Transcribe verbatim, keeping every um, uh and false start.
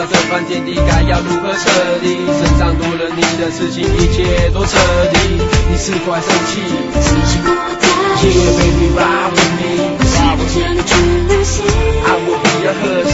道这番天地该要如何彻底，身上多了你的事情，一切都彻底。你是否还生气？ 相信我的 Yeah baby ride with me， 是不真的去旅行 I will be your husband。